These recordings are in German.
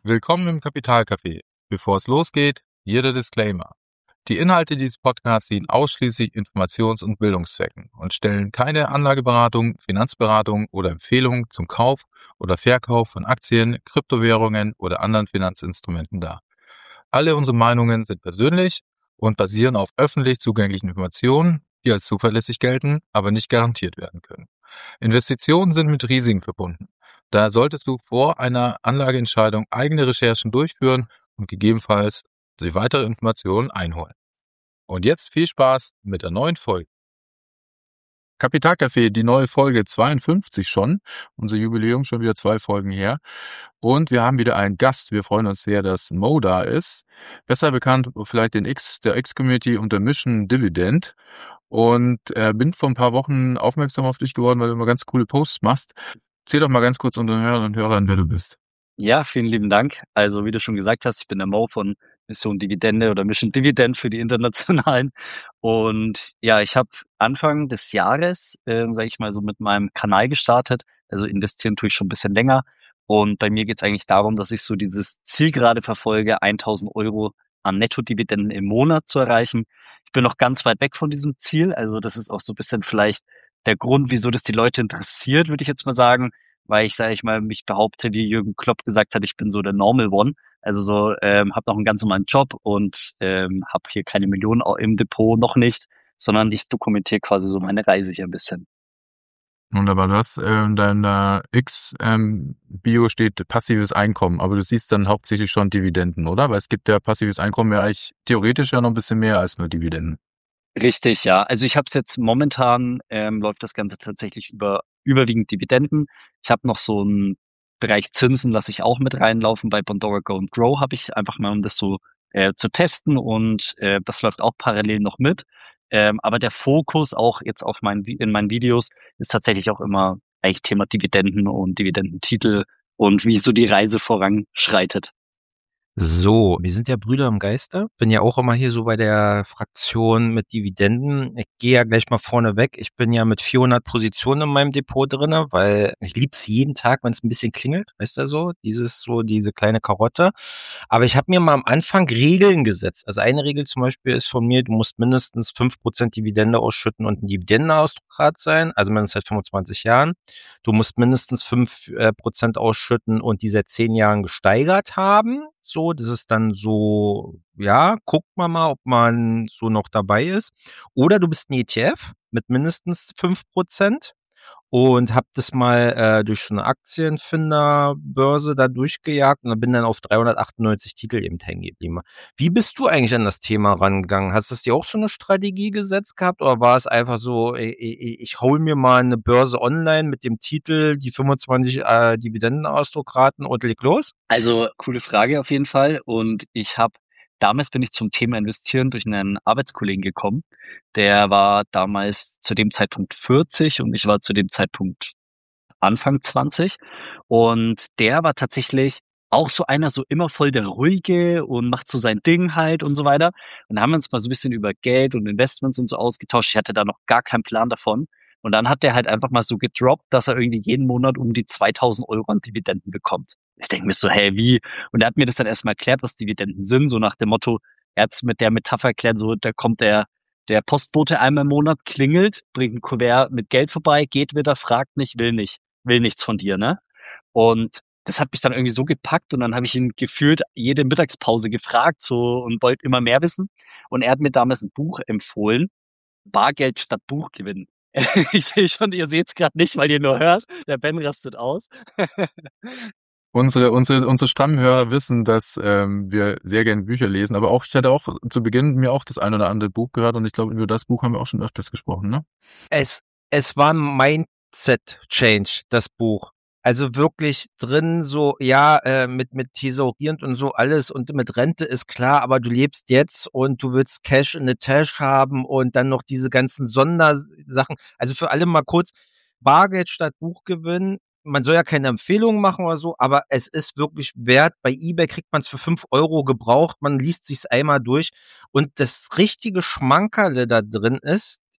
Willkommen im Kapitalcafé. Bevor es losgeht, hier der Disclaimer. Die Inhalte dieses Podcasts dienen ausschließlich Informations- und Bildungszwecken und stellen keine Anlageberatung, Finanzberatung oder Empfehlung zum Kauf oder Verkauf von Aktien, Kryptowährungen oder anderen Finanzinstrumenten dar. Alle unsere Meinungen sind persönlich und basieren auf öffentlich zugänglichen Informationen, die als zuverlässig gelten, aber nicht garantiert werden können. Investitionen sind mit Risiken verbunden. Daher solltest du vor einer Anlageentscheidung eigene Recherchen durchführen und gegebenenfalls sich weitere Informationen einholen. Und jetzt viel Spaß mit der neuen Folge. Kapitalcafé, die neue Folge 52 schon. Unser Jubiläum schon wieder 2 Folgen her. Und wir haben wieder einen Gast. Wir freuen uns sehr, dass Mo da ist. Besser bekannt vielleicht der X-Community unter Mission Dividend. Und bin vor ein paar Wochen aufmerksam auf dich geworden, weil du immer ganz coole Posts machst. Erzähl doch mal ganz kurz unseren Hörern und Hörern, wer du bist. Ja, vielen lieben Dank. Also wie du schon gesagt hast, ich bin der Mo von Mission Dividende oder Mission Dividend für die Internationalen. Und ja, ich habe Anfang des Jahres, sage ich mal, so mit meinem Kanal gestartet. Also investieren tue ich schon ein bisschen länger. Und bei mir geht es eigentlich darum, dass ich so dieses Ziel gerade verfolge, 1.000 Euro an Nettodividenden im Monat zu erreichen. Ich bin noch ganz weit weg von diesem Ziel. Also das ist auch so ein bisschen vielleicht der Grund, wieso das die Leute interessiert, würde ich jetzt mal sagen, weil ich, sage ich mal, mich behaupte, wie Jürgen Klopp gesagt hat, ich bin so der Normal One. Also so, habe noch einen ganz normalen Job und habe hier keine Millionen im Depot, noch nicht, sondern ich dokumentiere quasi so meine Reise hier ein bisschen. Wunderbar, du hast in deiner X-Bio steht passives Einkommen, aber du siehst dann hauptsächlich schon Dividenden, oder? Weil es gibt ja passives Einkommen ja eigentlich theoretisch ja noch ein bisschen mehr als nur Dividenden. Richtig, ja. Also ich habe es jetzt momentan, läuft das Ganze tatsächlich überwiegend Dividenden. Ich habe noch so einen Bereich Zinsen, lasse ich auch mit reinlaufen. Bei Bondora Go and Grow habe ich einfach mal, um das so zu testen, und das läuft auch parallel noch mit. Aber der Fokus auch jetzt auf in meinen Videos ist tatsächlich auch immer eigentlich Thema Dividenden und Dividendentitel und wie so die Reise voranschreitet. So, wir sind ja Brüder im Geiste. Bin ja auch immer hier so bei der Fraktion mit Dividenden. Ich gehe ja gleich mal vorne weg. Ich bin ja mit 400 Positionen in meinem Depot drinne, weil ich lieb's jeden Tag, wenn es ein bisschen klingelt, weißt du so, diese kleine Karotte. Aber ich habe mir mal am Anfang Regeln gesetzt. Also eine Regel zum Beispiel ist von mir, du musst mindestens 5% Dividende ausschütten und ein Dividendenausgrat sein, also mindestens seit 25 Jahren. Du musst mindestens 5% ausschütten und die seit 10 Jahren gesteigert haben. So, das ist dann so, ja, guckt man mal, ob man so noch dabei ist. Oder du bist ein ETF mit mindestens 5% und hab das mal durch so eine Aktienfinderbörse da durchgejagt und bin dann auf 398 Titel eben hängen geblieben. Wie bist du eigentlich an das Thema rangegangen? Hast du dir auch so eine Strategie gesetzt gehabt oder war es einfach so, ich hol mir mal eine Börse online mit dem Titel, die 25 Dividendenausdruckraten und leg los? Also, coole Frage auf jeden Fall. Und damals bin ich zum Thema Investieren durch einen Arbeitskollegen gekommen. Der war damals zu dem Zeitpunkt 40 und ich war zu dem Zeitpunkt Anfang 20. Und der war tatsächlich auch so einer, so immer voll der Ruhige und macht so sein Ding halt und so weiter. Und da haben wir uns mal so ein bisschen über Geld und Investments und so ausgetauscht. Ich hatte da noch gar keinen Plan davon. Und dann hat der halt einfach mal so gedroppt, dass er irgendwie jeden Monat um die 2.000 Euro an Dividenden bekommt. Ich denke mir so, hey, wie? Und er hat mir das dann erstmal erklärt, was Dividenden sind, so nach dem Motto, er hat es mit der Metapher erklärt, so, da kommt der Postbote einmal im Monat, klingelt, bringt ein Kuvert mit Geld vorbei, geht wieder, fragt nicht, will nichts von dir, ne? Und das hat mich dann irgendwie so gepackt und dann habe ich ihn gefühlt jede Mittagspause gefragt so und wollte immer mehr wissen. Und er hat mir damals ein Buch empfohlen, Bargeld statt Buchgewinn. Ich sehe schon, ihr seht es gerade nicht, weil ihr nur hört. Der Ben rastet aus. Unsere Stammhörer wissen, dass wir sehr gerne Bücher lesen, aber auch ich hatte auch zu Beginn mir auch das ein oder andere Buch gehört und ich glaube, über das Buch haben wir auch schon öfters gesprochen, ne? Es war ein Mindset-Change, das Buch. Also wirklich drin so, ja, mit thesaurierend und so alles und mit Rente ist klar, aber du lebst jetzt und du willst Cash in the Tash haben und dann noch diese ganzen Sondersachen. Also für alle mal kurz, Bargeld statt Buchgewinn. Man soll ja keine Empfehlungen machen oder so, aber es ist wirklich wert. Bei eBay kriegt man es für 5 Euro gebraucht. Man liest sich's einmal durch und das richtige Schmankerle da drin ist,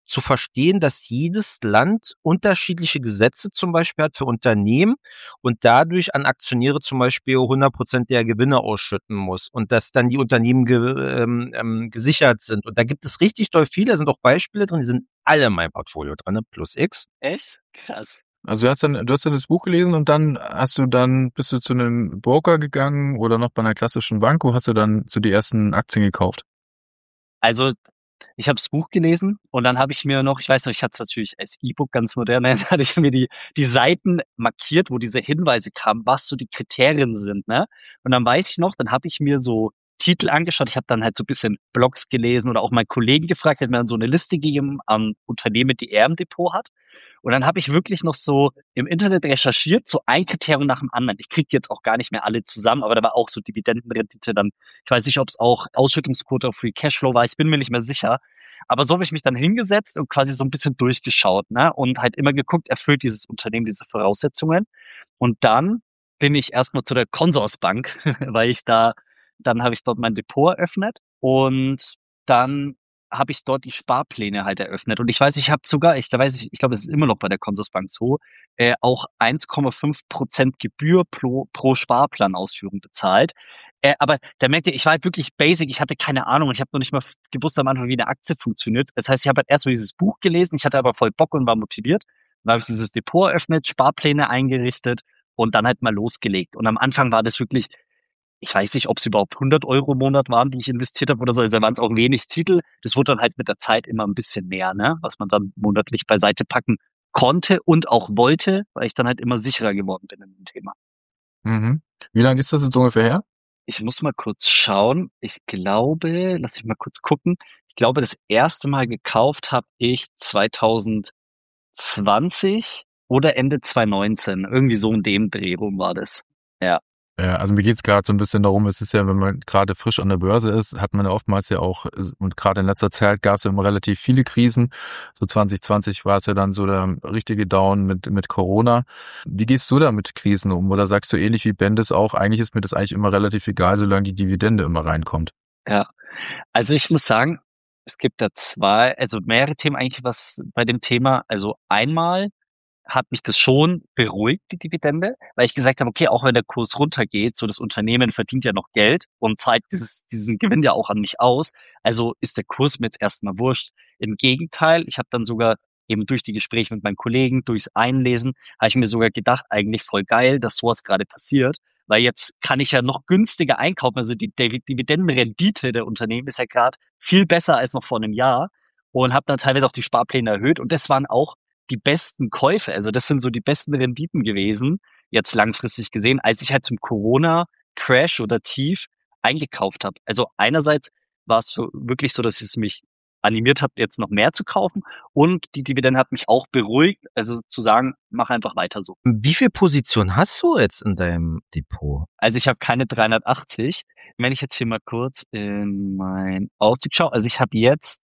zu verstehen, dass jedes Land unterschiedliche Gesetze zum Beispiel hat für Unternehmen und dadurch an Aktionäre zum Beispiel 100% der Gewinne ausschütten muss und dass dann die Unternehmen gesichert sind. Und da gibt es richtig doll viele, da sind auch Beispiele drin, die sind alle in meinem Portfolio drin, ne? Plus X. Echt? Krass. Also du hast dann das Buch gelesen und dann bist du zu einem Broker gegangen oder noch bei einer klassischen Bank, wo hast du dann so die ersten Aktien gekauft? Also ich habe das Buch gelesen und dann habe ich mir noch, ich weiß noch, ich hatte es natürlich als E-Book ganz modern, dann hatte ich mir die Seiten markiert, wo diese Hinweise kamen, was so die Kriterien sind, ne? Und dann weiß ich noch, dann habe ich mir so Titel angeschaut, ich habe dann halt so ein bisschen Blogs gelesen oder auch meinen Kollegen gefragt, der hat mir dann so eine Liste gegeben an Unternehmen, die er im Depot hat. Und dann habe ich wirklich noch so im Internet recherchiert, so ein Kriterium nach dem anderen. Ich kriege jetzt auch gar nicht mehr alle zusammen, aber da war auch so Dividendenrendite dann. Ich weiß nicht, ob es auch Ausschüttungsquote auf Free Cashflow war. Ich bin mir nicht mehr sicher. Aber so habe ich mich dann hingesetzt und quasi so ein bisschen durchgeschaut, ne? Und halt immer geguckt, erfüllt dieses Unternehmen diese Voraussetzungen. Und dann bin ich erstmal zu der Consorsbank, weil dann habe ich dort mein Depot eröffnet und dann habe ich dort die Sparpläne halt eröffnet. Und ich weiß, ich glaube, es ist immer noch bei der Consorsbank so, auch 1,5% Gebühr pro Sparplanausführung bezahlt. Aber da merkte ich war halt wirklich basic, ich hatte keine Ahnung und ich habe noch nicht mal gewusst am Anfang, wie eine Aktie funktioniert. Das heißt, ich habe halt erst so dieses Buch gelesen, ich hatte aber voll Bock und war motiviert. Dann habe ich dieses Depot eröffnet, Sparpläne eingerichtet und dann halt mal losgelegt. Und am Anfang war das wirklich, ich weiß nicht, ob es überhaupt 100 Euro im Monat waren, die ich investiert habe oder so. Also waren es auch wenig Titel. Das wurde dann halt mit der Zeit immer ein bisschen mehr, ne? Was man dann monatlich beiseite packen konnte und auch wollte, weil ich dann halt immer sicherer geworden bin in dem Thema. Mhm. Wie lange ist das jetzt ungefähr her? Ich muss mal kurz schauen. Ich glaube, lass ich mal kurz gucken. Ich glaube, das erste Mal gekauft habe ich 2020 oder Ende 2019. Irgendwie so in dem Dreh rum war das. Ja. Ja, also mir geht's gerade so ein bisschen darum, es ist ja, wenn man gerade frisch an der Börse ist, hat man ja oftmals ja auch, und gerade in letzter Zeit gab es ja immer relativ viele Krisen. So 2020 war es ja dann so der richtige Down mit Corona. Wie gehst du da mit Krisen um? Oder sagst du ähnlich wie Bendis auch, eigentlich ist mir das eigentlich immer relativ egal, solange die Dividende immer reinkommt? Ja, also ich muss sagen, es gibt da mehrere Themen eigentlich was bei dem Thema. Also einmal hat mich das schon beruhigt, die Dividende, weil ich gesagt habe, okay, auch wenn der Kurs runtergeht, so das Unternehmen verdient ja noch Geld und zahlt diesen Gewinn ja auch an mich aus. Also ist der Kurs mir jetzt erstmal wurscht. Im Gegenteil, ich habe dann sogar eben durch die Gespräche mit meinen Kollegen, durchs Einlesen, habe ich mir sogar gedacht, eigentlich voll geil, dass sowas gerade passiert, weil jetzt kann ich ja noch günstiger einkaufen. Also die Dividendenrendite der Unternehmen ist ja gerade viel besser als noch vor einem Jahr und habe dann teilweise auch die Sparpläne erhöht und das waren auch die besten Käufe. Also das sind so die besten Renditen gewesen, jetzt langfristig gesehen, als ich halt zum Corona-Crash oder Tief eingekauft habe. Also einerseits war es so wirklich so, dass es mich animiert hat, jetzt noch mehr zu kaufen und die Dividende hat mich auch beruhigt, also zu sagen, mach einfach weiter so. Wie viel Position hast du jetzt in deinem Depot? Also ich habe keine 380. Wenn ich jetzt hier mal kurz in mein Auszug schaue, also ich habe jetzt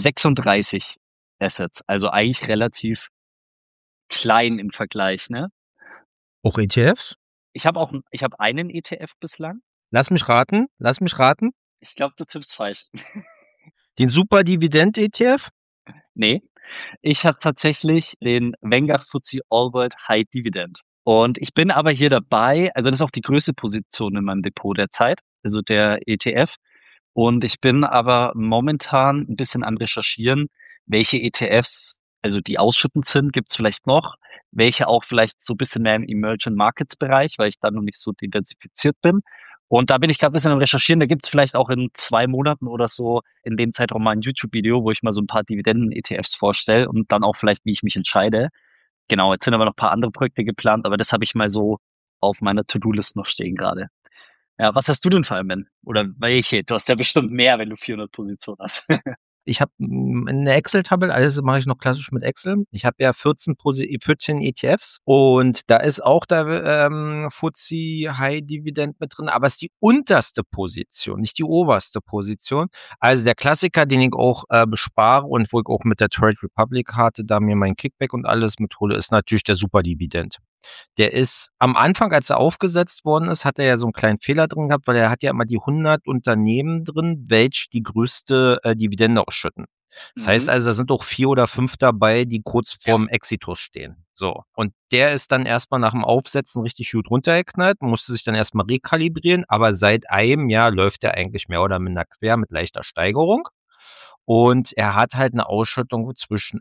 36 Assets, also eigentlich relativ klein im Vergleich, ne? Auch ETFs? Ich habe einen ETF bislang. Lass mich raten. Ich glaube, du tippst falsch. Den Super Dividend ETF? Nee, ich habe tatsächlich den Vanguard FTSE All World High Dividend. Und ich bin aber hier dabei, also das ist auch die größte Position in meinem Depot derzeit, also der ETF. Und ich bin aber momentan ein bisschen am Recherchieren, welche ETFs, also die ausschüttend sind, gibt's vielleicht noch, welche auch vielleicht so ein bisschen mehr im Emerging Markets Bereich, weil ich da noch nicht so diversifiziert bin. Und da bin ich gerade ein bisschen am Recherchieren. Da gibt's vielleicht auch in 2 Monaten oder so in dem Zeitraum mal ein YouTube-Video, wo ich mal so ein paar Dividenden-ETFs vorstelle und dann auch vielleicht, wie ich mich entscheide. Genau, jetzt sind aber noch ein paar andere Projekte geplant, aber das habe ich mal so auf meiner To-Do-List noch stehen gerade. Ja, was hast du denn für einen, Ben? Oder welche? Du hast ja bestimmt mehr, wenn du 400 Positionen hast. Ich habe eine Excel-Tabelle, alles mache ich noch klassisch mit Excel. Ich habe ja 14 ETFs und da ist auch der FTSE High Dividend mit drin, aber es ist die unterste Position, nicht die oberste Position. Also der Klassiker, den ich auch bespare und wo ich auch mit der Trade Republic hatte, da mir mein Kickback und alles mithole, ist natürlich der Super Dividend. Der ist am Anfang, als er aufgesetzt worden ist, hat er ja so einen kleinen Fehler drin gehabt, weil er hat ja immer die 100 Unternehmen drin, welche die größte Dividende ausschütten. Das heißt also, da sind auch 4 oder 5 dabei, die kurz vorm Exitus stehen. So. Und der ist dann erstmal nach dem Aufsetzen richtig gut runtergeknallt, musste sich dann erstmal rekalibrieren, aber seit einem Jahr läuft er eigentlich mehr oder minder quer mit leichter Steigerung. Und er hat halt eine Ausschüttung zwischen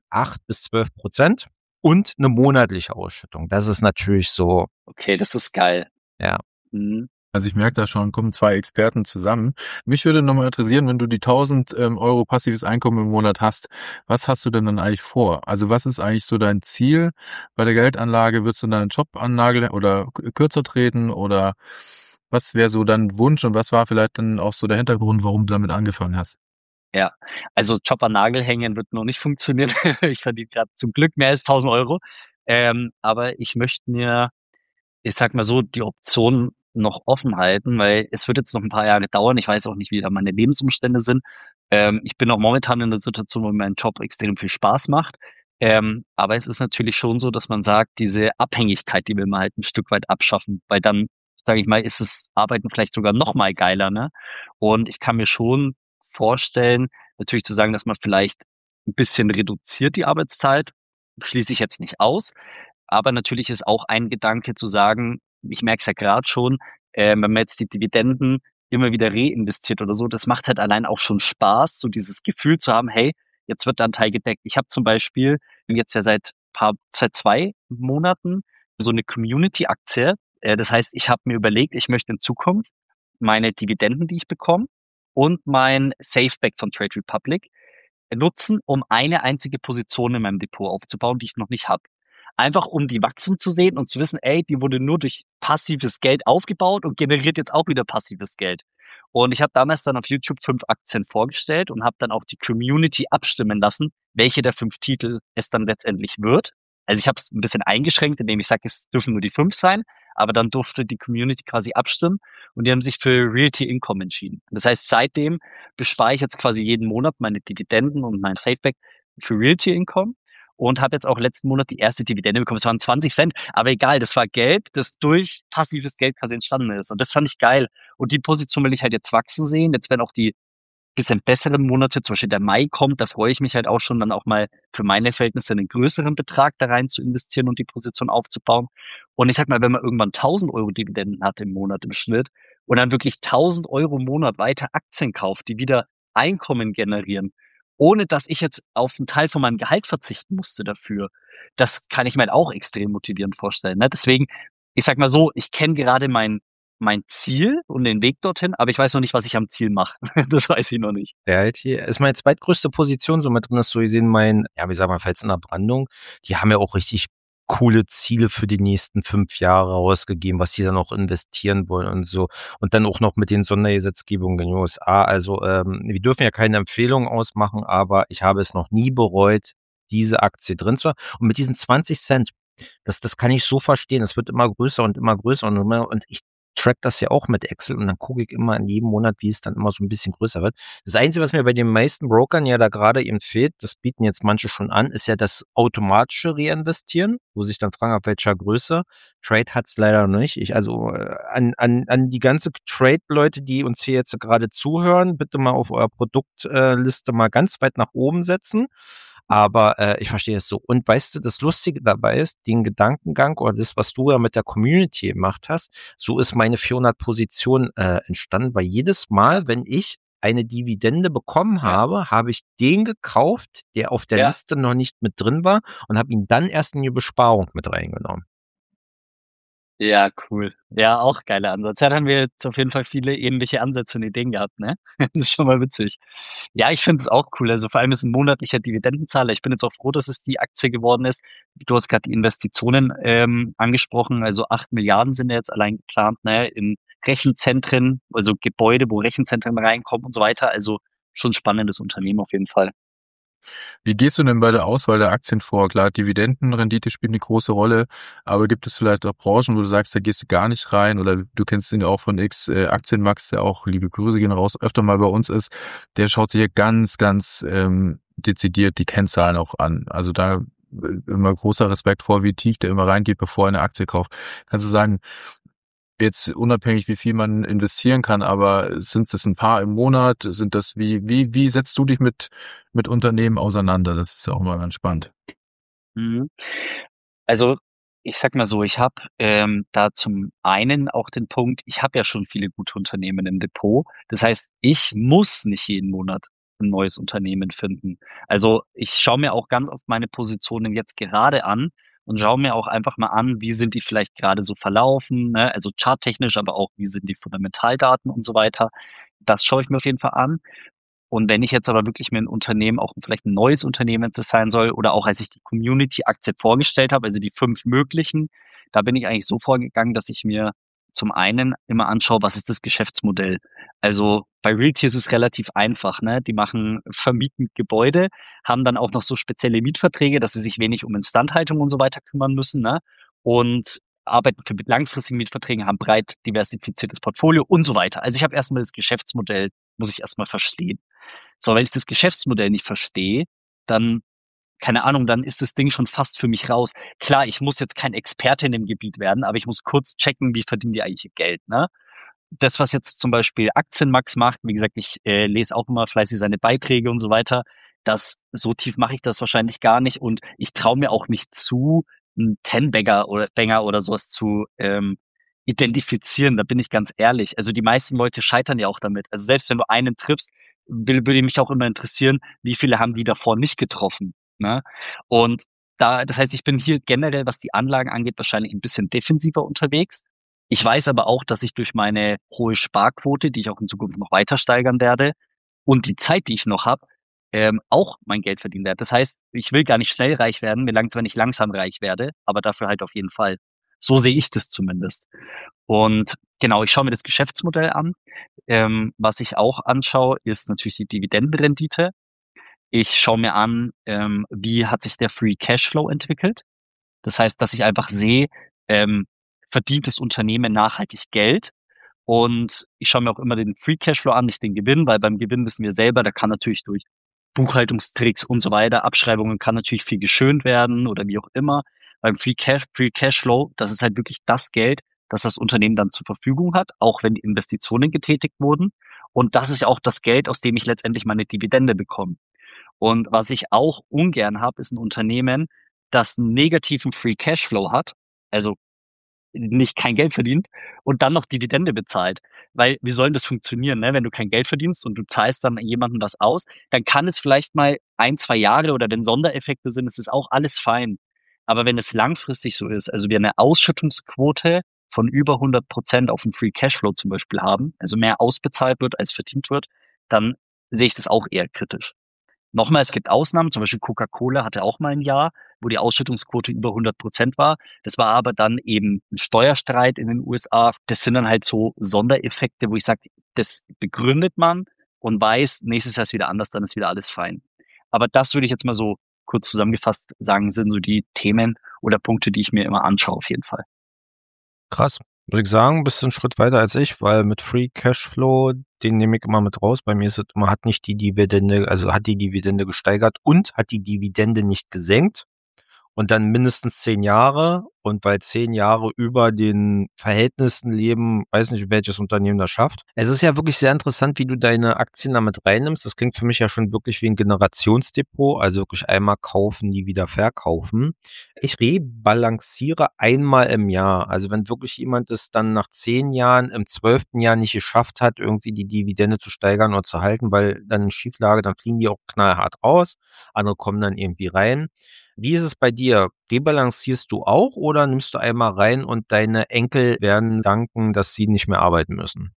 8-12% und eine monatliche Ausschüttung. Das ist natürlich so. Okay, das ist geil. Ja. Also ich merke da schon, kommen 2 Experten zusammen. Mich würde nochmal interessieren, wenn du die 1.000 Euro passives Einkommen im Monat hast, was hast du denn dann eigentlich vor? Also was ist eigentlich so dein Ziel bei der Geldanlage? Würdest du deinen Job annageln oder kürzer treten oder was wäre so dein Wunsch und was war vielleicht dann auch so der Hintergrund, warum du damit angefangen hast? Ja, also Job an Nagel hängen wird noch nicht funktionieren. Ich verdiene gerade zum Glück mehr als 1.000 Euro. Aber ich möchte mir, ich sag mal so, die Option noch offen halten, weil es wird jetzt noch ein paar Jahre dauern. Ich weiß auch nicht, wie da meine Lebensumstände sind. Ich bin auch momentan in der Situation, wo mir mein Job extrem viel Spaß macht. Aber es ist natürlich schon so, dass man sagt, diese Abhängigkeit, die will man halt ein Stück weit abschaffen, weil dann, sage ich mal, ist das Arbeiten vielleicht sogar noch mal geiler, ne? Und ich kann mir schon vorstellen, natürlich zu sagen, dass man vielleicht ein bisschen reduziert die Arbeitszeit, schließe ich jetzt nicht aus. Aber natürlich ist auch ein Gedanke zu sagen, ich merke es ja gerade schon, wenn man jetzt die Dividenden immer wieder reinvestiert oder so, das macht halt allein auch schon Spaß, so dieses Gefühl zu haben, hey, jetzt wird da ein Teil gedeckt. Ich habe zum Beispiel jetzt ja seit 2 Monaten so eine Community-Aktie. Das heißt, ich habe mir überlegt, ich möchte in Zukunft meine Dividenden, die ich bekomme, und mein Safeback von Trade Republic nutzen, um eine einzige Position in meinem Depot aufzubauen, die ich noch nicht habe. Einfach um die wachsen zu sehen und zu wissen, ey, die wurde nur durch passives Geld aufgebaut und generiert jetzt auch wieder passives Geld. Und ich habe damals dann auf YouTube 5 Aktien vorgestellt und habe dann auch die Community abstimmen lassen, welche der 5 Titel es dann letztendlich wird. Also ich habe es ein bisschen eingeschränkt, indem ich sage, es dürfen nur die 5 sein, aber dann durfte die Community quasi abstimmen und die haben sich für Realty Income entschieden. Das heißt, seitdem bespare ich jetzt quasi jeden Monat meine Dividenden und mein Safeback für Realty Income und habe jetzt auch letzten Monat die erste Dividende bekommen. Es waren 20 Cent, aber egal, das war Geld, das durch passives Geld quasi entstanden ist. Und das fand ich geil. Und die Position will ich halt jetzt wachsen sehen. Jetzt werden auch die bisschen besseren Monate, zum Beispiel der Mai kommt, da freue ich mich halt auch schon, dann auch mal für meine Verhältnisse einen größeren Betrag da rein zu investieren und die Position aufzubauen. Und ich sag mal, wenn man irgendwann 1.000 Euro Dividenden hat im Monat im Schnitt und dann wirklich 1.000 Euro im Monat weiter Aktien kauft, die wieder Einkommen generieren, ohne dass ich jetzt auf einen Teil von meinem Gehalt verzichten musste dafür, das kann ich mir halt auch extrem motivierend vorstellen. Ne? Deswegen, ich sag mal so, ich kenne gerade mein Ziel und den Weg dorthin, aber ich weiß noch nicht, was ich am Ziel mache. Das weiß ich noch nicht. Der halt hier ist meine zweitgrößte Position, so mit drin ist so gesehen mein, ja, wie sagen wir, Pfälzener Brandung. Die haben ja auch richtig coole Ziele für die nächsten 5 Jahre rausgegeben, was sie dann auch investieren wollen und so. Und dann auch noch mit den Sondergesetzgebungen in den USA. Also wir dürfen ja keine Empfehlungen ausmachen, aber ich habe es noch nie bereut, diese Aktie drin zu haben. Und mit diesen 20 Cent, das kann ich so verstehen. Es wird immer größer und immer größer und ich track das ja auch mit Excel und dann gucke ich immer in jedem Monat, wie es dann immer so ein bisschen größer wird. Das Einzige, was mir bei den meisten Brokern ja da gerade eben fehlt, das bieten jetzt manche schon an, ist ja das automatische Reinvestieren, wo sich dann fragen, ab welcher Größe. Trade hat's leider noch nicht. An die ganze Trade-Leute, die uns hier jetzt gerade zuhören, bitte mal auf eurer Produktliste mal ganz weit nach oben setzen. Aber ich verstehe es so. Und weißt du, das Lustige dabei ist, den Gedankengang oder das, was du ja mit der Community gemacht hast, so ist meine 400 Position entstanden, weil jedes Mal, wenn ich eine Dividende bekommen habe, habe ich den gekauft, der auf der Liste noch nicht mit drin war und habe ihn dann erst in die Besparung mit reingenommen. Ja, cool. Ja, auch geiler Ansatz. Ja, dann haben wir jetzt auf jeden Fall viele ähnliche Ansätze und Ideen gehabt, ne? Das ist schon mal witzig. Ja, ich finde es auch cool. Also vor allem ist ein monatlicher Dividendenzahler. Ich bin jetzt auch froh, dass es die Aktie geworden ist. Du hast gerade die Investitionen angesprochen. Also 8 Milliarden sind ja jetzt allein geplant, ne? In Rechenzentren, also Gebäude, wo Rechenzentren reinkommen und so weiter. Also schon spannendes Unternehmen auf jeden Fall. Wie gehst du denn bei der Auswahl der Aktien vor? Klar, Dividendenrendite spielt eine große Rolle, aber gibt es vielleicht auch Branchen, wo du sagst, da gehst du gar nicht rein oder du kennst ihn ja auch von X Aktienmax, der auch, liebe Grüße gehen raus, öfter mal bei uns ist, der schaut sich hier ganz, ganz dezidiert die Kennzahlen auch an. Also da immer großer Respekt vor, wie tief der immer reingeht, bevor er eine Aktie kauft. Kannst du sagen, Jetzt unabhängig, wie viel man investieren kann, aber sind das ein paar im Monat? Sind das wie setzt du dich mit Unternehmen auseinander? Das ist ja auch mal ganz spannend. Mhm. Also, ich sag mal so, ich habe da zum einen auch den Punkt, ich habe ja schon viele gute Unternehmen im Depot. Das heißt, ich muss nicht jeden Monat ein neues Unternehmen finden. Also, ich schaue mir auch ganz oft meine Positionen jetzt gerade an und schaue mir auch einfach mal an, wie sind die vielleicht gerade so verlaufen, ne? Also charttechnisch, aber auch, wie sind die Fundamentaldaten und so weiter. Das schaue ich mir auf jeden Fall an. Und wenn ich jetzt aber wirklich mir ein Unternehmen, auch vielleicht ein neues Unternehmen, wenn es das sein soll, oder auch als ich die Community-Aktie vorgestellt habe, also die 5 möglichen, da bin ich eigentlich so vorgegangen, dass ich mir zum einen immer anschaue, was ist das Geschäftsmodell? Also bei Realty ist es relativ einfach, ne? Die vermieten Gebäude, haben dann auch noch so spezielle Mietverträge, dass sie sich wenig um Instandhaltung und so weiter kümmern müssen, ne? Und arbeiten für mit langfristigen Mietverträgen, haben breit diversifiziertes Portfolio und so weiter. Also ich habe erstmal das Geschäftsmodell, muss ich erstmal verstehen. So, wenn ich das Geschäftsmodell nicht verstehe, dann, keine Ahnung, dann ist das Ding schon fast für mich raus. Klar, ich muss jetzt kein Experte in dem Gebiet werden, aber ich muss kurz checken, wie verdienen die eigentlich ihr Geld, ne? Das, was jetzt zum Beispiel Aktienmax macht, wie gesagt, ich lese auch immer fleißig seine Beiträge und so weiter. So tief mache ich das wahrscheinlich gar nicht und ich traue mir auch nicht zu, einen Ten-Bagger oder sowas zu identifizieren. Da bin ich ganz ehrlich. Also die meisten Leute scheitern ja auch damit. Also selbst wenn du einen triffst, würde mich auch immer interessieren, wie viele haben die davor nicht getroffen, ne? Und das heißt, ich bin hier generell, was die Anlagen angeht, wahrscheinlich ein bisschen defensiver unterwegs. Ich weiß aber auch, dass ich durch meine hohe Sparquote, die ich auch in Zukunft noch weiter steigern werde, und die Zeit, die ich noch habe, auch mein Geld verdienen werde. Das heißt, ich will gar nicht schnell reich werden, mir langt zwar nicht langsam reich werde, aber dafür halt auf jeden Fall. So sehe ich das zumindest. Und genau, ich schaue mir das Geschäftsmodell an. Was ich auch anschaue, ist natürlich die Dividendenrendite. Ich schaue mir an, wie hat sich der Free Cashflow entwickelt. Das heißt, dass ich einfach sehe, ähm, verdient das Unternehmen nachhaltig Geld? Und ich schaue mir auch immer den Free Cashflow an, nicht den Gewinn, weil beim Gewinn wissen wir selber, da kann natürlich durch Buchhaltungstricks und so weiter, Abschreibungen kann natürlich viel geschönt werden oder wie auch immer. Beim Free Cashflow, das ist halt wirklich das Geld, das das Unternehmen dann zur Verfügung hat, auch wenn die Investitionen getätigt wurden. Und das ist auch das Geld, aus dem ich letztendlich meine Dividende bekomme. Und was ich auch ungern habe, ist ein Unternehmen, das einen negativen Free Cashflow hat, also nicht kein Geld verdient und dann noch Dividende bezahlt. Weil wie soll das funktionieren, ne? Wenn du kein Geld verdienst und du zahlst dann jemandem was aus, dann kann es vielleicht mal 1, 2 Jahre oder wenn Sondereffekte sind, ist es auch alles fein. Aber wenn es langfristig so ist, also wir eine Ausschüttungsquote von über 100% auf den Free Cashflow zum Beispiel haben, also mehr ausbezahlt wird, als verdient wird, dann sehe ich das auch eher kritisch. Nochmal, es gibt Ausnahmen, zum Beispiel Coca-Cola hatte auch mal ein Jahr, wo die Ausschüttungsquote über 100% war. Das war aber dann eben ein Steuerstreit in den USA. Das sind dann halt so Sondereffekte, wo ich sage, das begründet man und weiß, nächstes Jahr ist wieder anders, dann ist wieder alles fein. Aber das würde ich jetzt mal so kurz zusammengefasst sagen, sind so die Themen oder Punkte, die ich mir immer anschaue, auf jeden Fall. Krass. Muss ich sagen, bist du einen Schritt weiter als ich, weil mit Free Cashflow, den nehme ich immer mit raus. Bei mir ist es immer, hat nicht die Dividende, also hat die Dividende gesteigert und hat die Dividende nicht gesenkt. Und dann mindestens 10 Jahre. Und weil 10 Jahre über den Verhältnissen leben, weiß nicht, welches Unternehmen das schafft. Es ist ja wirklich sehr interessant, wie du deine Aktien damit reinnimmst. Das klingt für mich ja schon wirklich wie ein Generationsdepot. Also wirklich einmal kaufen, nie wieder verkaufen. Ich rebalanciere einmal im Jahr. Also wenn wirklich jemand es dann nach 10 Jahren, im 12. Jahr nicht geschafft hat, irgendwie die Dividende zu steigern oder zu halten, weil dann in Schieflage, dann fliegen die auch knallhart raus. Andere kommen dann irgendwie rein. Wie ist es bei dir? Rebalancierst du auch oder nimmst du einmal rein und deine Enkel werden danken, dass sie nicht mehr arbeiten müssen?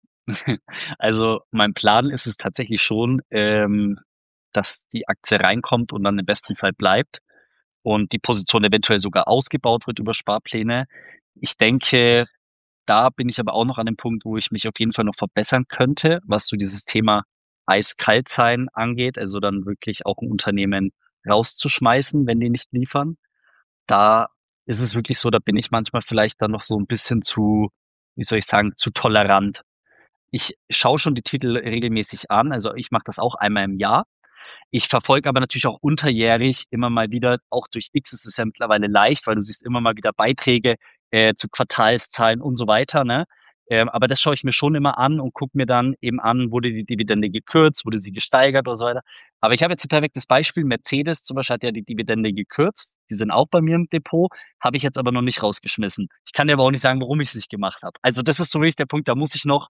Also mein Plan ist es tatsächlich schon, dass die Aktie reinkommt und dann im besten Fall bleibt und die Position eventuell sogar ausgebaut wird über Sparpläne. Ich denke, da bin ich aber auch noch an dem Punkt, wo ich mich auf jeden Fall noch verbessern könnte, was so dieses Thema eiskalt sein angeht, also dann wirklich auch ein Unternehmen rauszuschmeißen, wenn die nicht liefern. Da ist es wirklich so, da bin ich manchmal vielleicht dann noch so ein bisschen zu, wie soll ich sagen, zu tolerant. Ich schaue schon die Titel regelmäßig an, also ich mache das auch einmal im Jahr. Ich verfolge aber natürlich auch unterjährig immer mal wieder, auch durch X ist es ja mittlerweile leicht, weil du siehst immer mal wieder Beiträge, zu Quartalszahlen und so weiter, ne? Aber das schaue ich mir schon immer an und gucke mir dann eben an, wurde die Dividende gekürzt, wurde sie gesteigert oder so weiter. Aber ich habe jetzt ein perfektes Beispiel. Mercedes zum Beispiel hat ja die Dividende gekürzt. Die sind auch bei mir im Depot, habe ich jetzt aber noch nicht rausgeschmissen. Ich kann dir aber auch nicht sagen, warum ich es nicht gemacht habe. Also das ist so wirklich der Punkt, da muss ich noch,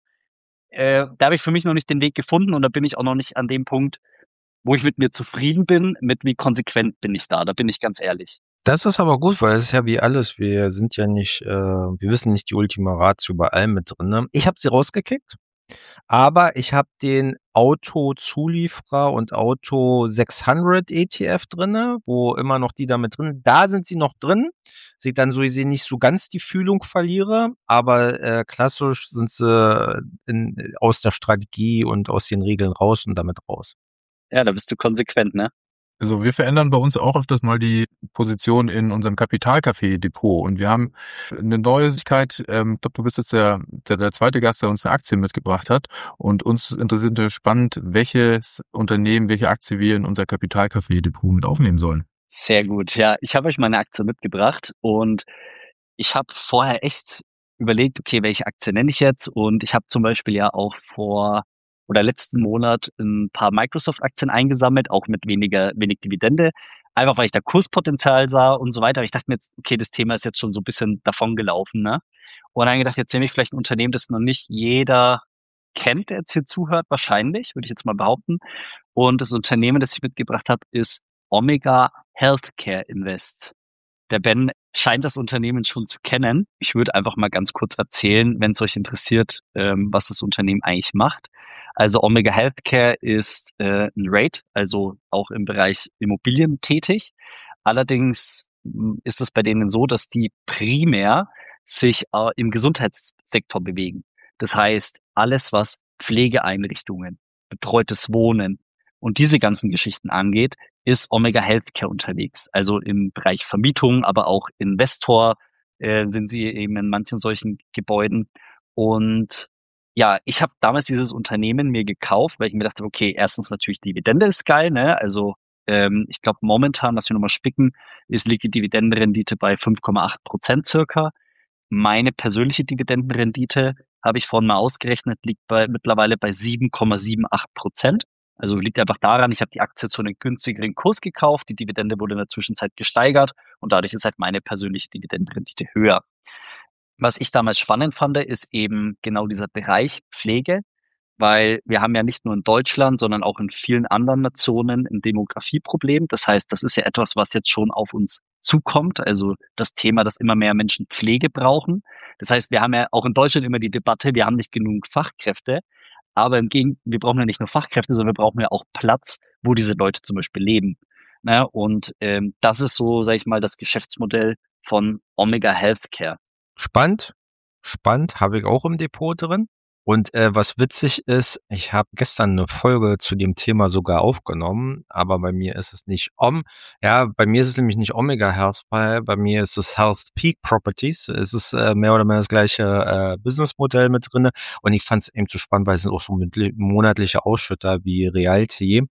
da habe ich für mich noch nicht den Weg gefunden und da bin ich auch noch nicht an dem Punkt, wo ich mit mir zufrieden bin, mit wie konsequent bin ich da bin ich ganz ehrlich. Das ist aber gut, weil es ist ja wie alles. Wir sind ja nicht, wir wissen nicht die Ultima Ratio bei allem mit drin. Ne? Ich habe sie rausgekickt, aber ich habe den Auto-Zulieferer und Auto 600 ETF drinne, wo immer noch die da mit drin. Da sind sie noch drin. Sie dann so, ich sehe nicht so ganz die Fühlung verliere, aber klassisch sind sie aus der Strategie und aus den Regeln raus und damit raus. Ja, da bist du konsequent, ne? Also wir verändern bei uns auch öfters mal die Position in unserem Kapitalcafé-Depot und wir haben eine Neuigkeit, ich glaube, du bist jetzt der zweite Gast, der uns eine Aktie mitgebracht hat und uns interessiert spannend, welches Unternehmen, welche Aktie wir in unser Kapitalcafé-Depot mit aufnehmen sollen. Sehr gut, ja. Ich habe euch meine Aktie mitgebracht und ich habe vorher echt überlegt, okay, welche Aktie nenne ich jetzt? Und ich habe zum Beispiel ja auch letzten Monat ein paar Microsoft-Aktien eingesammelt, auch mit wenig Dividende, einfach weil ich da Kurspotenzial sah und so weiter. Aber ich dachte mir jetzt, okay, das Thema ist jetzt schon so ein bisschen davongelaufen, ne? Und dann gedacht, jetzt nehme ich vielleicht ein Unternehmen, das noch nicht jeder kennt, der jetzt hier zuhört, wahrscheinlich, würde ich jetzt mal behaupten. Und das Unternehmen, das ich mitgebracht habe, ist Omega Healthcare Invest. Der Ben scheint das Unternehmen schon zu kennen. Ich würde einfach mal ganz kurz erzählen, wenn es euch interessiert, was das Unternehmen eigentlich macht. Also Omega Healthcare ist ein REIT, also auch im Bereich Immobilien tätig. Allerdings ist es bei denen so, dass die primär sich im Gesundheitssektor bewegen. Das heißt, alles, was Pflegeeinrichtungen, betreutes Wohnen und diese ganzen Geschichten angeht, ist Omega Healthcare unterwegs. Also im Bereich Vermietung, aber auch Investor sind sie eben in manchen solchen Gebäuden. Und ja, ich habe damals dieses Unternehmen mir gekauft, weil ich mir dachte, okay, erstens natürlich Dividende ist geil, ne? Also ich glaube momentan, was wir nochmal spicken, liegt die Dividendenrendite bei 5,8% circa. Meine persönliche Dividendenrendite, habe ich vorhin mal ausgerechnet, liegt mittlerweile bei 7,78%. Also liegt einfach daran, ich habe die Aktie zu einem günstigeren Kurs gekauft, die Dividende wurde in der Zwischenzeit gesteigert und dadurch ist halt meine persönliche Dividendenrendite höher. Was ich damals spannend fand, ist eben genau dieser Bereich Pflege, weil wir haben ja nicht nur in Deutschland, sondern auch in vielen anderen Nationen ein Demografieproblem. Das heißt, das ist ja etwas, was jetzt schon auf uns zukommt. Also das Thema, dass immer mehr Menschen Pflege brauchen. Das heißt, wir haben ja auch in Deutschland immer die Debatte, wir haben nicht genug Fachkräfte. Aber wir brauchen ja nicht nur Fachkräfte, sondern wir brauchen ja auch Platz, wo diese Leute zum Beispiel leben. Ne? Und das ist so, sage ich mal, das Geschäftsmodell von Omega Healthcare. Spannend, habe ich auch im Depot drin. Und was witzig ist, ich habe gestern eine Folge zu dem Thema sogar aufgenommen, aber bei mir ist es nicht bei mir ist es nämlich nicht Omega Health, bei mir ist es Health Peak Properties. Es ist mehr oder weniger das gleiche Businessmodell mit drinne und ich fand es eben so spannend, weil es sind auch so monatliche Ausschütter wie Realty.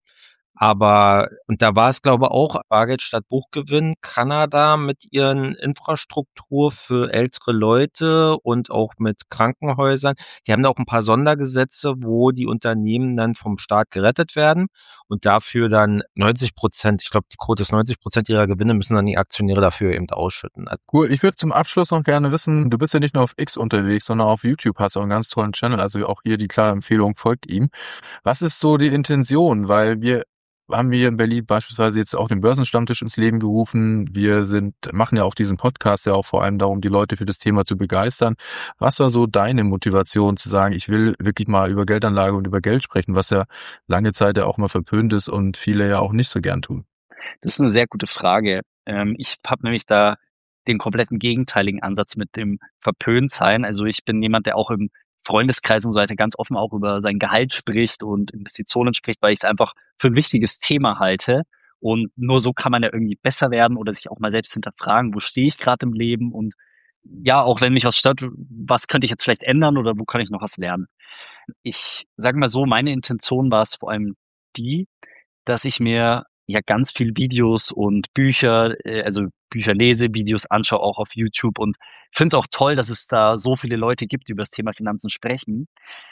Aber, und da war es, glaube ich, auch Bargeld statt Buchgewinn, Kanada mit ihren Infrastruktur für ältere Leute und auch mit Krankenhäusern. Die haben da auch ein paar Sondergesetze, wo die Unternehmen dann vom Staat gerettet werden und dafür dann 90%, ich glaube, die Quote ist 90% ihrer Gewinne müssen dann die Aktionäre dafür eben ausschütten. Cool, ich würde zum Abschluss noch gerne wissen, du bist ja nicht nur auf X unterwegs, sondern auf YouTube hast du einen ganz tollen Channel, also auch hier die klare Empfehlung, folgt ihm. Was ist so die Intention? Weil wir haben hier in Berlin beispielsweise jetzt auch den Börsenstammtisch ins Leben gerufen. Wir machen ja auch diesen Podcast ja auch vor allem darum, die Leute für das Thema zu begeistern. Was war so deine Motivation zu sagen, ich will wirklich mal über Geldanlage und über Geld sprechen, was ja lange Zeit ja auch mal verpönt ist und viele ja auch nicht so gern tun? Das ist eine sehr gute Frage. Ich habe nämlich da den kompletten gegenteiligen Ansatz mit dem Verpöntsein. Also ich bin jemand, der auch im Freundeskreis und so weiter ganz offen auch über sein Gehalt spricht und Investitionen spricht, weil ich es einfach für ein wichtiges Thema halte. Und nur so kann man ja irgendwie besser werden oder sich auch mal selbst hinterfragen, wo stehe ich gerade im Leben und ja, auch wenn mich was stört, was könnte ich jetzt vielleicht ändern oder wo kann ich noch was lernen? Ich sage mal so, meine Intention war es vor allem die, dass ich mir ja ganz viel Videos und Bücher, also Bücher lese, Videos anschaue, auch auf YouTube, und finde es auch toll, dass es da so viele Leute gibt, die über das Thema Finanzen sprechen.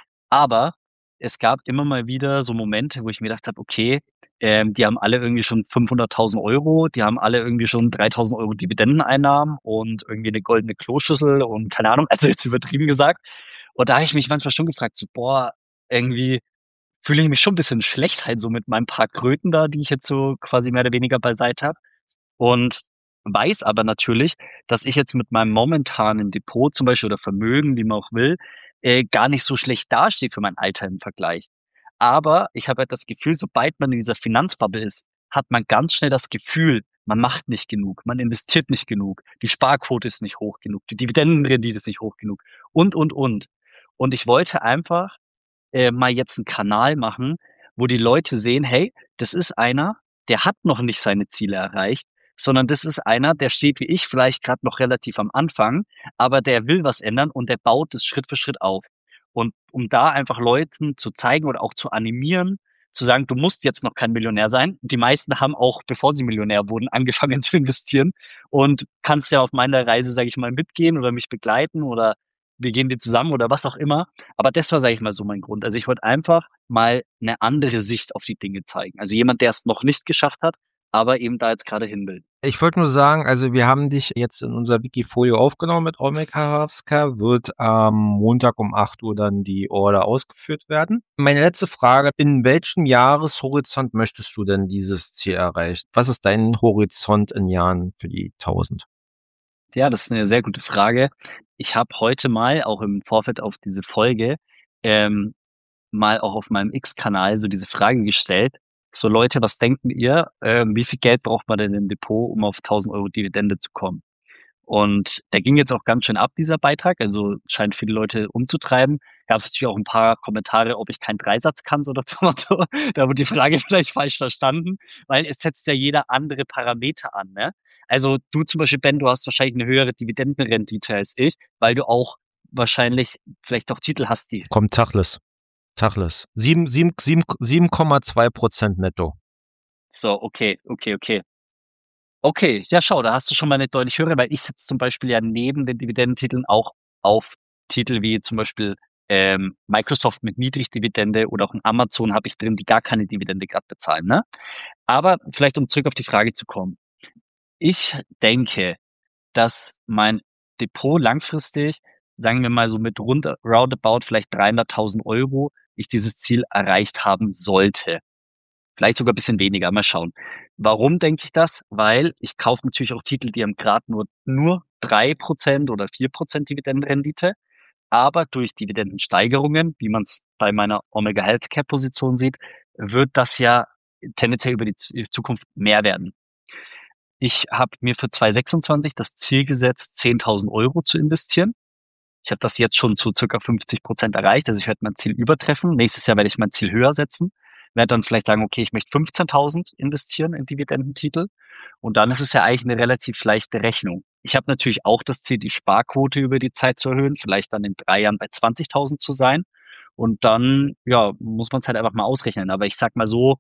Aber es gab immer mal wieder so Momente, wo ich mir gedacht habe, okay, die haben alle irgendwie schon 500.000 Euro, die haben alle irgendwie schon 3.000 Euro Dividendeneinnahmen und irgendwie eine goldene Kloschüssel und keine Ahnung, also jetzt übertrieben gesagt. Und da habe ich mich manchmal schon gefragt, so, boah, irgendwie fühle ich mich schon ein bisschen schlecht halt so mit meinen paar Kröten da, die ich jetzt so quasi mehr oder weniger beiseite habe. Und weiß aber natürlich, dass ich jetzt mit meinem momentanen Depot zum Beispiel oder Vermögen, wie man auch will, gar nicht so schlecht dastehe für mein Alter im Vergleich. Aber ich habe halt das Gefühl, sobald man in dieser Finanzbubble ist, hat man ganz schnell das Gefühl, man macht nicht genug, man investiert nicht genug, die Sparquote ist nicht hoch genug, die Dividendenrendite ist nicht hoch genug und, und. Und ich wollte einfach mal jetzt einen Kanal machen, wo die Leute sehen, hey, das ist einer, der hat noch nicht seine Ziele erreicht, sondern das ist einer, der steht wie ich vielleicht gerade noch relativ am Anfang, aber der will was ändern und der baut es Schritt für Schritt auf. Und um da einfach Leuten zu zeigen oder auch zu animieren, zu sagen, du musst jetzt noch kein Millionär sein. Die meisten haben auch, bevor sie Millionär wurden, angefangen zu investieren, und kannst ja auf meiner Reise, sage ich mal, mitgehen oder mich begleiten oder wir gehen dir zusammen oder was auch immer. Aber das war, sage ich mal, so mein Grund. Also ich wollte einfach mal eine andere Sicht auf die Dinge zeigen. Also jemand, der es noch nicht geschafft hat, aber eben da jetzt gerade hin will. Ich wollte nur sagen, also wir haben dich jetzt in unser Wikifolio aufgenommen mit Omega Haravska, wird am Montag um 8 Uhr dann die Order ausgeführt werden. Meine letzte Frage, in welchem Jahreshorizont möchtest du denn dieses Ziel erreichen? Was ist dein Horizont in Jahren für die 1000? Ja, das ist eine sehr gute Frage. Ich habe heute mal, auch im Vorfeld auf diese Folge, ähm, mal auch auf meinem X-Kanal so diese Frage gestellt. So Leute, was denken ihr? Wie viel Geld braucht man denn im Depot, um auf 1.000 Euro Dividende zu kommen? Und der ging jetzt auch ganz schön ab, dieser Beitrag. Also scheint viele Leute umzutreiben. Gab es natürlich auch ein paar Kommentare, ob ich keinen Dreisatz kann, so dazu. Da wurde die Frage vielleicht falsch verstanden, weil es setzt ja jeder andere Parameter an. Ne? Also du zum Beispiel, Ben, du hast wahrscheinlich eine höhere Dividendenrendite als ich, weil du auch wahrscheinlich vielleicht auch Titel hast, die. Kommt Tachles. 7,2% netto. So, okay. Okay, ja schau, da hast du schon mal eine deutlich höhere, weil ich setze zum Beispiel ja neben den Dividendentiteln auch auf Titel wie zum Beispiel Microsoft mit Niedrigdividende oder auch ein Amazon habe ich drin, die gar keine Dividende gerade bezahlen. Ne? Aber vielleicht um zurück auf die Frage zu kommen. Ich denke, dass mein Depot langfristig, sagen wir mal so mit roundabout vielleicht 300.000 Euro, ich dieses Ziel erreicht haben sollte. Vielleicht sogar ein bisschen weniger, mal schauen. Warum denke ich das? Weil ich kaufe natürlich auch Titel, die haben gerade nur 3% oder 4% Dividendenrendite. Aber durch Dividendensteigerungen, wie man es bei meiner Omega Healthcare Position sieht, wird das ja tendenziell über die Zukunft mehr werden. Ich habe mir für 2026 das Ziel gesetzt, 10.000 Euro zu investieren. Ich habe das jetzt schon zu circa 50% erreicht. Also ich werde mein Ziel übertreffen. Nächstes Jahr werde ich mein Ziel höher setzen. Werde dann vielleicht sagen, okay, ich möchte 15.000 investieren in Dividendentitel. Und dann ist es ja eigentlich eine relativ leichte Rechnung. Ich habe natürlich auch das Ziel, die Sparquote über die Zeit zu erhöhen, vielleicht dann in 3 Jahren bei 20.000 zu sein. Und dann, ja, muss man es halt einfach mal ausrechnen. Aber ich sag mal so,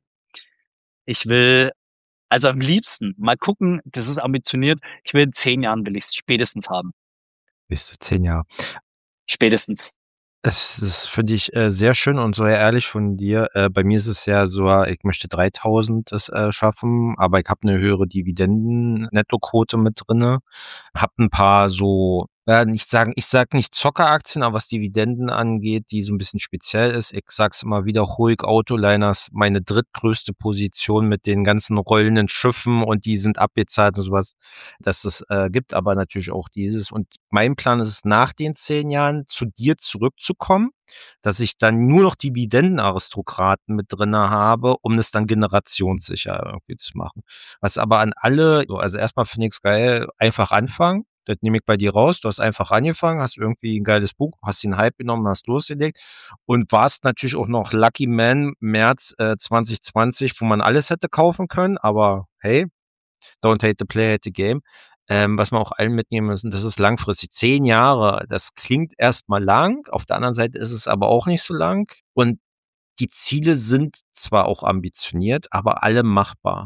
ich will, also am liebsten, mal gucken, das ist ambitioniert, ich will in 10 Jahren will ich es spätestens haben. Bis 10 Jahre. Spätestens. Das finde ich sehr schön und sehr ehrlich von dir. Bei mir ist es ja so, ich möchte 3.000 schaffen, aber ich habe eine höhere Dividenden-Nettoquote mit drinne. Hab ein paar so, ich sag nicht Zockeraktien, aber was Dividenden angeht, die so ein bisschen speziell ist. Ich sag's immer wieder, Hoig Autoliners, meine drittgrößte Position mit den ganzen rollenden Schiffen und die sind abbezahlt und sowas, dass es gibt, aber natürlich auch dieses. Und mein Plan ist es, nach den 10 Jahren zu dir zurückzukommen, dass ich dann nur noch Dividendenaristokraten mit drinne habe, um das dann generationssicher irgendwie zu machen. Was aber an alle, also erstmal finde ich es geil, einfach anfangen. Das nehme ich bei dir raus. Du hast einfach angefangen, hast irgendwie ein geiles Buch, hast den Hype genommen, hast losgelegt und warst natürlich auch noch Lucky Man März 2020, wo man alles hätte kaufen können, aber hey, don't hate the player, hate the game. Was man auch allen mitnehmen müssen, das ist langfristig. 10 Jahre, das klingt erstmal lang, auf der anderen Seite ist es aber auch nicht so lang und die Ziele sind zwar auch ambitioniert, aber alle machbar.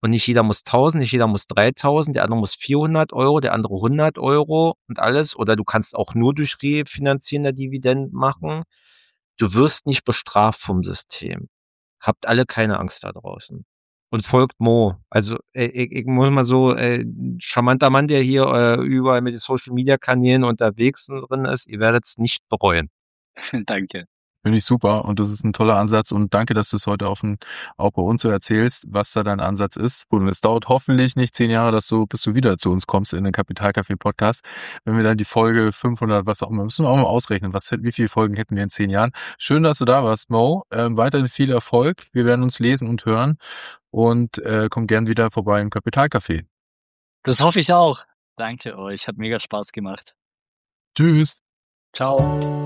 Und nicht jeder muss 1.000, nicht jeder muss 3.000, der andere muss 400 Euro, der andere 100 Euro und alles. Oder du kannst auch nur durch refinanzierende Dividenden machen. Du wirst nicht bestraft vom System. Habt alle keine Angst da draußen. Und folgt Mo. Also ich muss mal so, charmanter Mann, der hier überall mit den Social-Media-Kanälen unterwegs drin ist. Ihr werdet es nicht bereuen. Danke. Finde ich super und das ist ein toller Ansatz und danke, dass du es heute auch bei uns so erzählst, was da dein Ansatz ist. Und es dauert hoffentlich nicht 10 Jahre, bis du wieder zu uns kommst in den Kapitalcafé Podcast. Wenn wir dann die Folge 500, was auch immer, müssen wir auch mal ausrechnen, wie viele Folgen hätten wir in 10 Jahren. Schön, dass du da warst, Mo. Weiterhin viel Erfolg. Wir werden uns lesen und hören und komm gern wieder vorbei im Kapitalcafé. Das hoffe ich auch. Danke euch. Hat mega Spaß gemacht. Tschüss. Ciao.